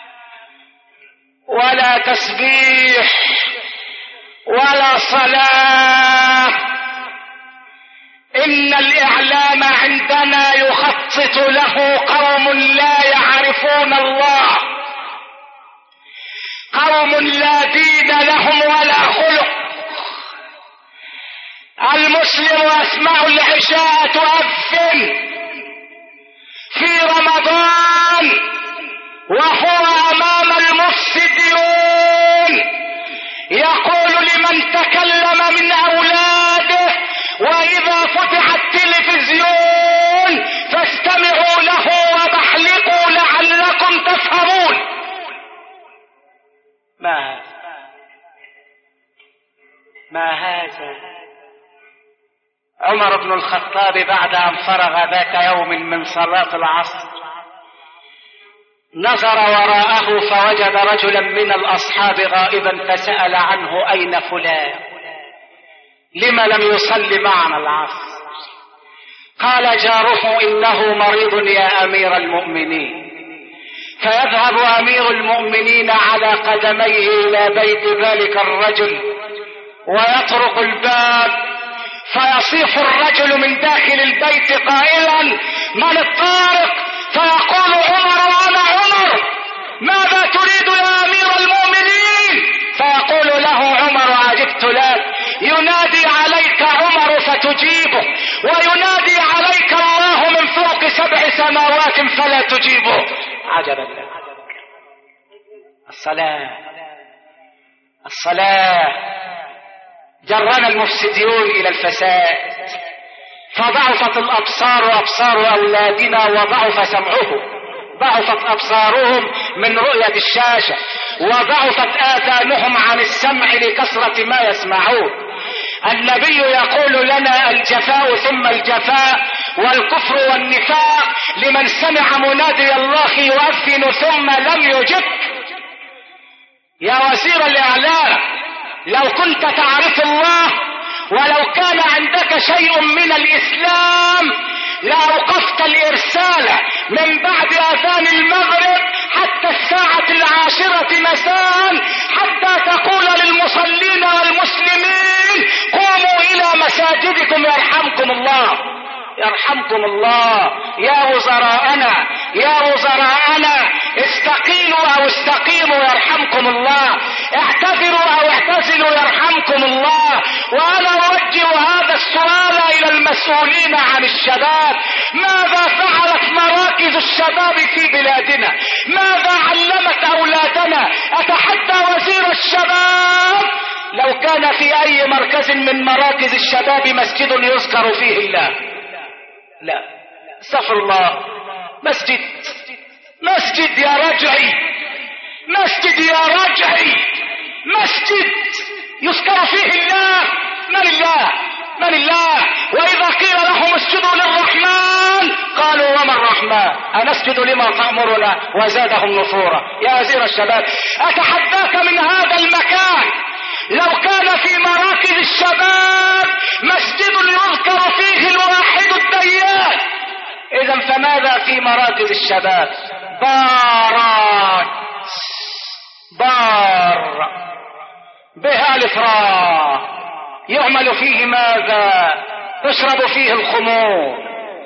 S1: ولا تسبيح ولا صلاة. إن الإعلام عندنا يخطط له قوم لا يعرفون الله، قوم لا دين لهم ولا خلق. المسلم يسمع العشاء تؤذن في رمضان وهو أمام المفسدين، يقول لمن تكلم من أولاده وإذا فتح التلفزيون فاستمعوا له وبحلقوا لعلكم تفهمون. ما هذا؟ ما هذا؟ عمر بن الخطاب بعد أن فرغ ذات يوم من صلاة العصر نظر وراءه فوجد رجلا من الأصحاب غائبا، فسأل عنه أين فلان؟ لما لم يصلي معنا العصر؟ قال جاره إنه مريض يا أمير المؤمنين. فيذهب أمير المؤمنين على قدميه إلى بيت ذلك الرجل ويطرق الباب، فيصيح الرجل من داخل البيت قائلا من الطارق؟ فيقول عمر وأنا عمر. ماذا تريد يا فلا تجيبه، وينادي عليك الله من فوق سبع سماوات فلا تجيبه. عجبا لك. الصلاة الصلاة جرنا المفسدون إلى الفساد، فضعفت الأبصار وأبصار أولادنا وضعف سمعهم، ضعفت أبصارهم من رؤية الشاشة، وضعفت آذانهم عن السمع لكثرة ما يسمعون. النبي يقول لنا الجفاء ثم الجفاء والكفر والنفاق لمن سمع منادي الله يؤذن ثم لم يجب. يا وزير الإعلام، لو كنت تعرف الله ولو كان عندك شيء من الإسلام لأوقفت الإرسال من بعد أذان المغرب حتى الساعة العاشرة مساء حتى تقول للمصلين والمسلمين قوموا إلى مساجدكم يرحمكم الله يرحمكم الله. يا وزراءنا يا وزراءنا استقيلوا أو استقيموا يرحمكم الله، اعتذروا أو اعتزلوا يرحمكم الله. وأنا أوجه هذا السؤال إلى المسؤولين عن الشباب: ماذا فعلت مراكز الشباب في بلادنا؟ ماذا علمت أولادنا؟ أتحدى وزير الشباب لو كان في أي مركز من مراكز الشباب مسجد يذكر فيه الله، لا استغفر الله، مسجد مسجد يا رجعي، مسجد يا رجعي، مسجد يذكر فيه الله. من الله؟ من الله؟ وإذا قيل لهم اسجدوا للرحمن قالوا وما الرحمن أنسجد لما تأمرنا وزادهم نفورا. يا وزير الشباب، أتحداك من هذا المكان لو كان في مراكز الشباب مسجد يذكر فيه الواحد الديان، إذا فماذا في مراكز الشباب؟ بارات، بار به ألف راء، يعمل فيه ماذا؟ تشرب فيه الخمور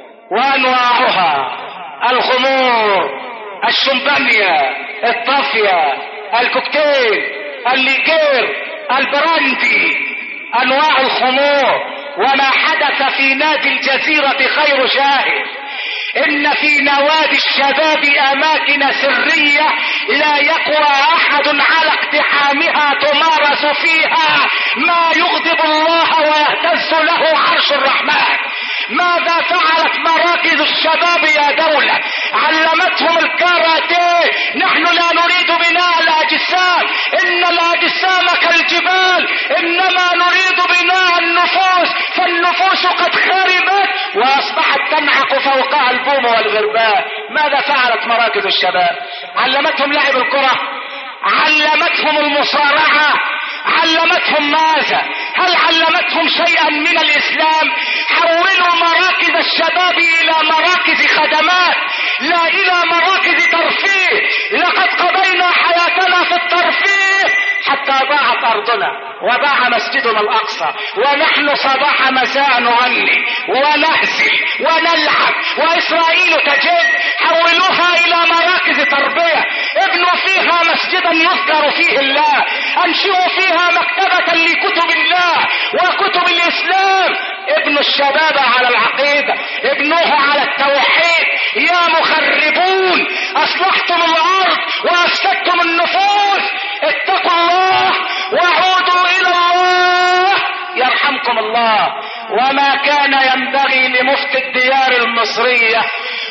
S1: وأنواعها، الخمور، الشمبانيا، الطافية، الكوكتيل، الليكير، البراندي، أنواع الخمور. وما حدث في نادي الجزيرة خير شاهد. إن في نوادي الشباب أماكن سرية لا يقوى أحد على اقتحامها، تمارس فيها ما يغضب الله ويهتز له عرش الرحمن. ماذا فعلت مراكز الشباب يا دولة؟ علمتهم الكاراتيه. نحن لا نريد بناء الأجسام، إن الأجسام كالجبال، إنما نريد بناء النفوس، فالنفوس قد خربت وأصبحت تنعق فوقها البوم والغربان. ماذا فعلت مراكز الشباب؟ علمتهم لعب الكرة، علمتهم المصارعة، علمتهم ماذا؟ هل علمتهم شيئا من الإسلام؟ حولوا مراكز الشباب إلى مراكز خدمات لا إلى مراكز ترفيه. لقد قضينا حياتنا في الترفيه حتى ضاعت أرضنا وضاع مسجدنا الأقصى، ونحن صباح مساء نغني ونهزل ونلعب وإسرائيل تجد. حولوها إلى مراكز تربية، ابنوا فيها مسجدا يذكر فيه الله، أنشئوا فيها مكتبة لكتب الله وكتب الإسلام. ابنوا الشباب على العقيدة، ابنوه على التوحيد. يا مخربون، أصلحتم الأرض وأفسدتم النفوس، اتقوا الله وعودوا إلى الله يرحمكم الله. وما كان ينبغي لمفتي الديار المصرية،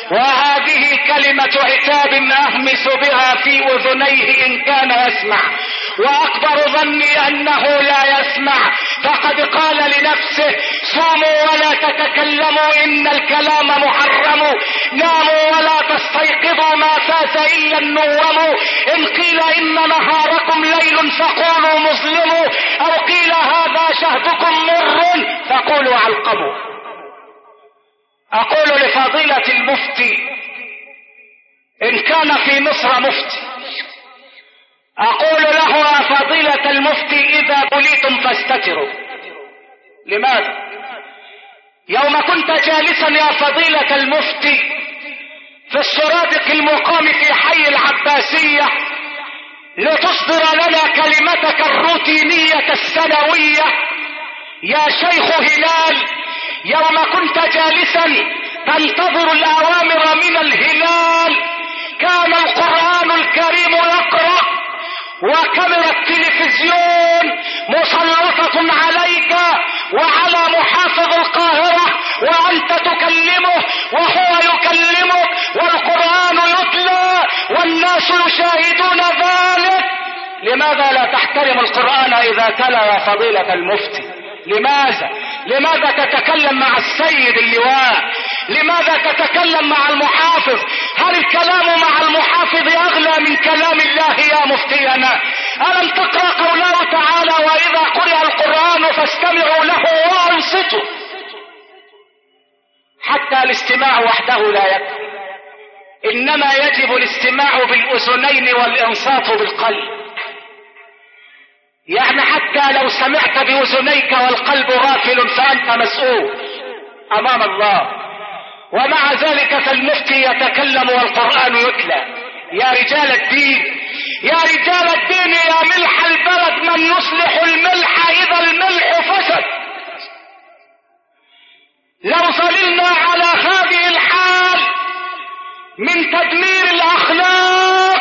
S1: وهذه كلمة عتاب أهمس بها في أذنيه إن كان يسمع، وأكبر ظني أنه لا يسمع، فقد قال لنفسه: صوموا ولا تتكلموا إن الكلام محرم، ناموا ولا تستيقظوا ما فات إلا النوم، إن قيل إن نهاركم ليل فقولوا مظلم، أو قيل هذا شهدكم مر فقولوا علقموا. أقول لفضيلة المفتي إن كان في مصر مفتي، أقول له يا فضيلة المفتي إذا بليتم فاستتروا. لماذا؟ يوم كنت جالسا يا فضيلة المفتي في السرادق المقام في حي العباسية لتصدر لنا كلمتك الروتينية السنوية: يا شيخ هلال يوم كنت جالسا تنتظر الأوامر من الهلال كان القرآن الكريم يقرأ وكاميرا التلفزيون مسلطة عليك وعلى محافظ القاهرة وأنت تكلمه وهو يكلمك والقرآن يتلى والناس يشاهدون ذلك. لماذا لا تحترم القرآن إذا تلا يا فضيلة المفتي؟ لماذا؟ لماذا تتكلم مع السيد اللواء؟ لماذا تتكلم مع المحافظ؟ هل الكلام مع المحافظ أغلى من كلام الله يا مفتينا؟ ألم تقرأ قوله تعالى وإذا قرئ القرآن فاستمعوا له وأنصتوا؟ حتى الاستماع وحده لا يكفي، إنما يجب الاستماع بالأذنين والإنصات بالقلب. يعني حتى لو سمعت بأذنيك والقلب غافل فأنت مسؤول أمام الله. ومع ذلك فالمفتي يتكلم والقرآن يتلى. يا رجال الدين، يا رجال الدين، يا ملح البلد، من يصلح الملح إذا الملح فسد؟ لو ظللنا على هذه الحال من تدمير الأخلاق،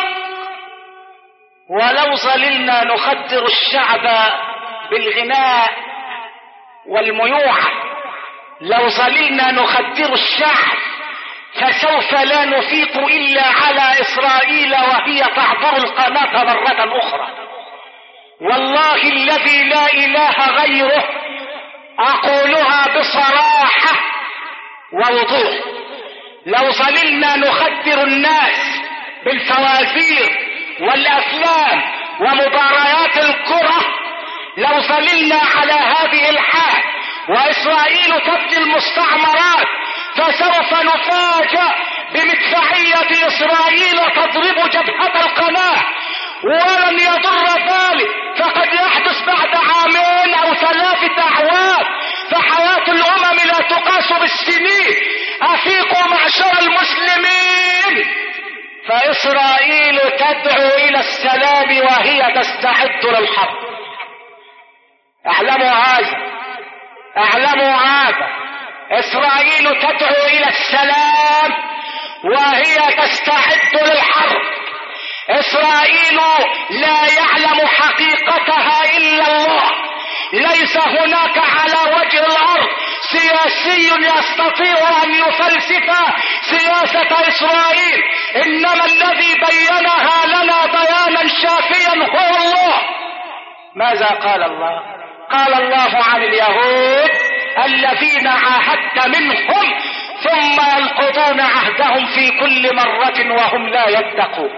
S1: ولو ظللنا نخدر الشعب بالغناء والميوعة، لو ظللنا نخدر الشعب فسوف لا نفيق إلا على إسرائيل وهي تعبر القناة مرة أخرى. والله الذي لا إله غيره أقولها بصراحة ووضوح، لو ظللنا نخدر الناس بالفوازير والأفلام ومباريات الكرة، لو ظللنا على هذه الحال وإسرائيل تبني المستعمرات فسوف نفاجأ بمدفعية إسرائيل تضرب جبهة القناة، ولن يضر ذلك، فقد يحدث بعد عامين أو ثلاثة أعوام، فحياة الأمم لا تقاس بالسنين. أفيقوا معشر المسلمين، فإسرائيل تدعو إلى السلام وهي تستعد للحرب. اعلموا هذا، اعلموا هذا، إسرائيل تدعو إلى السلام وهي تستعد للحرب. إسرائيل لا يعلم حقيقتها إلا الله، ليس هناك على وجه الأرض سياسي يستطيع أن يفلسف سياسة إسرائيل، إنما الذي بينها لنا بيانا شافيا هو الله. ماذا قال الله؟ قال الله عن اليهود الذين عاهدت منهم ثم ينقضون عهدهم في كل مرة وهم لا يتقون.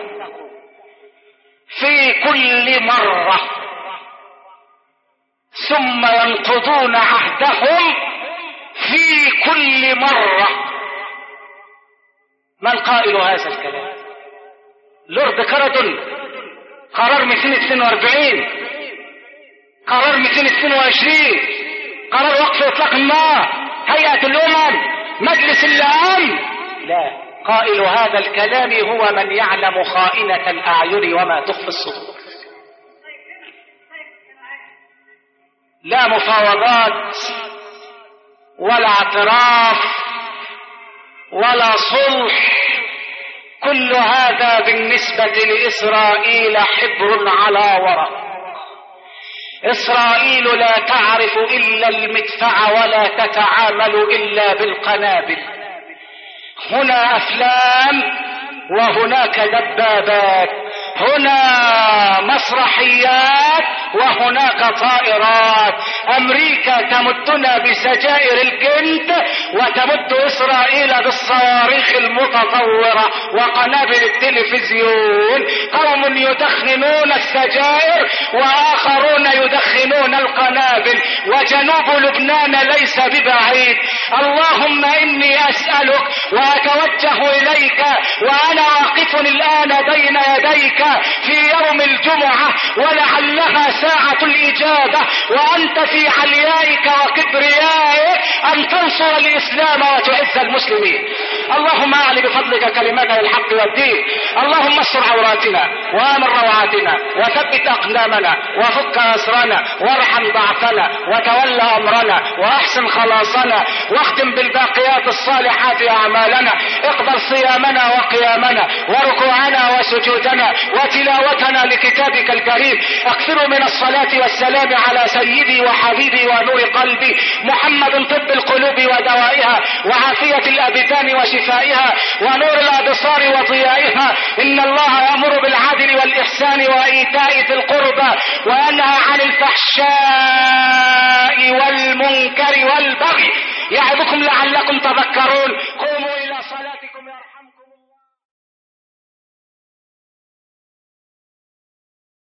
S1: في كل مرة ثم ينقضون عهدهم في كل مرة. من قائل هذا الكلام؟ لورد كاردون، قرار مئتين واثنين وأربعين، قرار مئتين واثنين وعشرين، قرار وقف اطلاق النار، هيئة الامم، مجلس الامن. لا، قائل هذا الكلام هو من يعلم خائنة الاعين وما تخفي الصدور. لا مفاوضات ولا اعتراف ولا صلح، كل هذا بالنسبة لإسرائيل حبر على ورق. إسرائيل لا تعرف إلا المدفع ولا تتعامل إلا بالقنابل. هنا أفلام وهناك دبابات، هنا مسرحيات وهناك طائرات. أمريكا تمدنا بسجائر الجند وتمد إسرائيل بالصواريخ المتطورة وقنابل التلفزيون. قوم يدخنون السجائر وآخرون يدخنون القنابل، وجنوب لبنان ليس ببعيد. اللهم إني أسألك وأتوجه إليك وأنا واقف الآن بين يديك في يوم الجمعة ولعلها ساعة الإجابة وأنت في عليائك وكبريائك أن تنصر الإسلام وتعز المسلمين. اللهم اعل بفضلك كلمتنا الحق والدين. اللهم استر عوراتنا وامن روعاتنا وثبت اقدامنا وفك اسرنا وارحم ضعفنا وتولى امرنا واحسن خلاصنا واختم بالباقيات الصالحات اعمالنا. اقبل صيامنا وقيامنا وركوعنا وسجودنا وتلاوتنا لكتابك الكريم. اكثروا من الصلاة والسلام على سيدي وحبيبي ونور قلبي محمد طب القلوب ودوائها وعافية الابدان وشفائها ونور الابصار وضيائها. ان الله يأمر بالعدل والاحسان وايتاء ذي القربى وينهى عن الفحشاء والمنكر والبغي يعظكم لعلكم تذكرون.